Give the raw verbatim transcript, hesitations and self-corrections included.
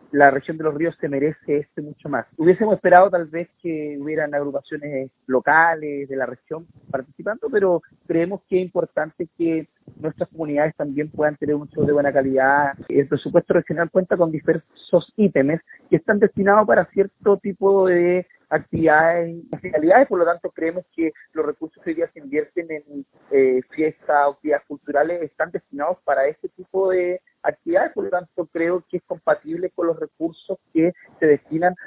la región de los ríos se merece este mucho más. Hubiésemos esperado tal vez que hubieran agrupaciones locales de la región participando, pero creemos que es importante que nuestras comunidades también puedan tener un show de buena calidad. El presupuesto regional cuenta con diversos ítems que están destinados para cierto tipo de actividades y finalidades, por lo tanto creemos que los recursos que hoy día se invierten en eh, fiestas o actividades culturales están destinados para este tipo de actividades, por lo tanto creo que es compatible con los recursos que se destinan